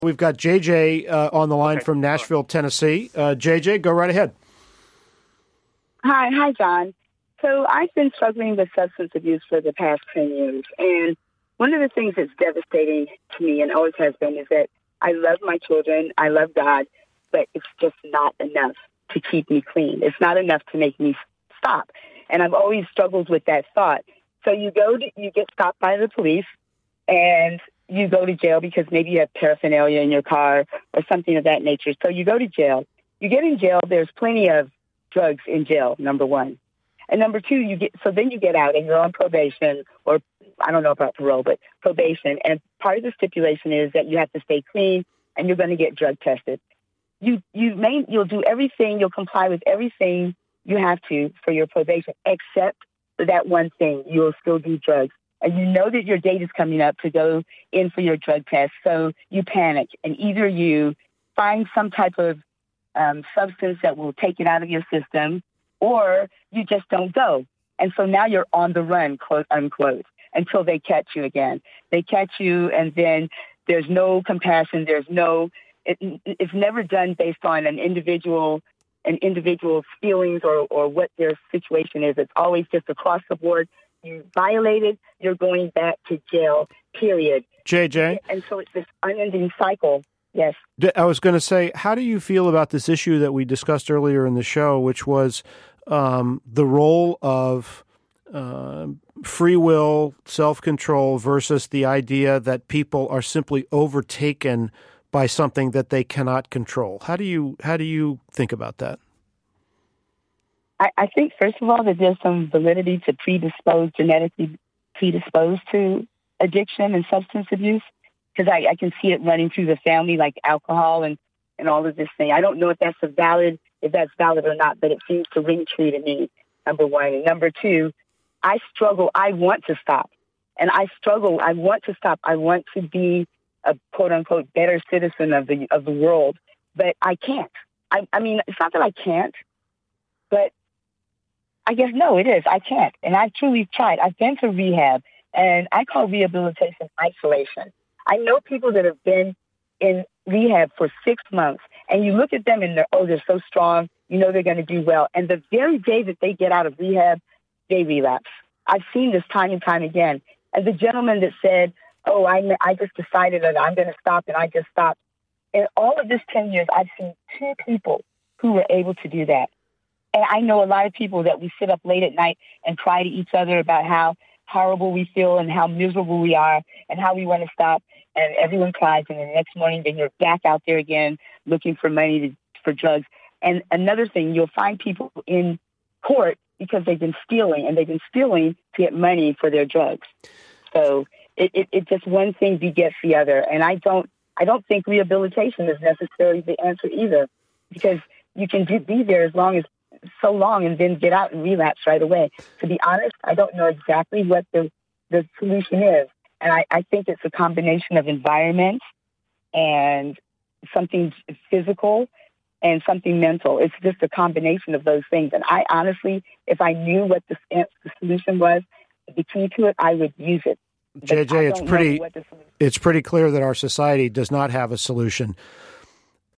We've got JJ on the line from Nashville, Tennessee. JJ, go right ahead. Hi, John. So I've been struggling with substance abuse for the past 10 years. And one of the things that's devastating to me and always has been is that I love my children, I love God, but it's just not enough to keep me clean. It's not enough to make me stop. And I've always struggled with that thought. So you get stopped by the police and you go to jail because maybe you have paraphernalia in your car or something of that nature. So you go to jail. You get in jail. There's plenty of drugs in jail, number one. And number two, then you get out and you're on probation, or I don't know about parole, but probation. And part of the stipulation is that you have to stay clean and you're going to get drug tested. You'll do everything. You'll comply with everything you have to for your probation, except for that one thing. You'll still do drugs. And you know that your date is coming up to go in for your drug test. So you panic, and either you find some type of substance that will take it out of your system, or you just don't go. And so now you're on the run, quote unquote, until they catch you again. They catch you, and then there's no compassion. It's never done based on an individual's feelings or what their situation is. It's always just across the board. You violated, you're going back to jail, period. JJ? And so it's this unending cycle. Yes. I was going to say, how do you feel about this issue that we discussed earlier in the show, which was the role of free will, self-control versus the idea that people are simply overtaken by something that they cannot control? How do you think about that? I think, first of all, that there's some validity to genetically predisposed to addiction and substance abuse, because I can see it running through the family, like alcohol and all of this thing. I don't know if that's valid or not, but it seems to ring true to me, number one. And number two, I struggle. I want to stop. And I struggle. I want to stop. I want to be a quote-unquote better citizen of the world, but I can't. I mean, it's not that I can't, but I guess, no, it is. I can't. And I've truly tried. I've been to rehab, and I call rehabilitation isolation. I know people that have been in rehab for 6 months, and you look at them and they're so strong. You know they're going to do well. And the very day that they get out of rehab, they relapse. I've seen this time and time again. And the gentleman that said, oh, I just decided that I'm going to stop, and I just stopped. In all of this 10 years, I've seen 2 people who were able to do that. And I know a lot of people that we sit up late at night and cry to each other about how horrible we feel and how miserable we are and how we want to stop. And everyone cries. And the next morning, then you're back out there again looking for money for drugs. And another thing, you'll find people in court because they've been stealing, and they've been stealing to get money for their drugs. So it just one thing begets the other. And I don't think rehabilitation is necessarily the answer either, because you can be there so long and then get out and relapse right away. To be honest, I don't know exactly what the solution is. And I think it's a combination of environment and something physical and something mental. It's just a combination of those things. And I honestly, if I knew what the solution was, the key to it, I would use it. JJ, it's pretty clear that our society does not have a solution.